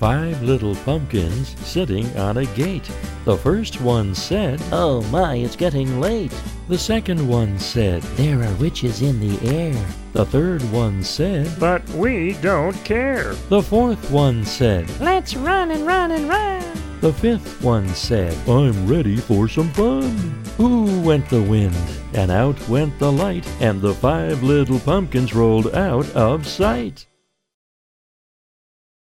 5 little pumpkins sitting on a gate. The first one said, "Oh my, it's getting late." The second one said, "There are witches in the air." The third one said, "But we don't care." The fourth one said, "Let's run and run and run." The fifth one said, "I'm ready for some fun." Ooh went the wind, and out went the light, and the 5 little pumpkins rolled out of sight.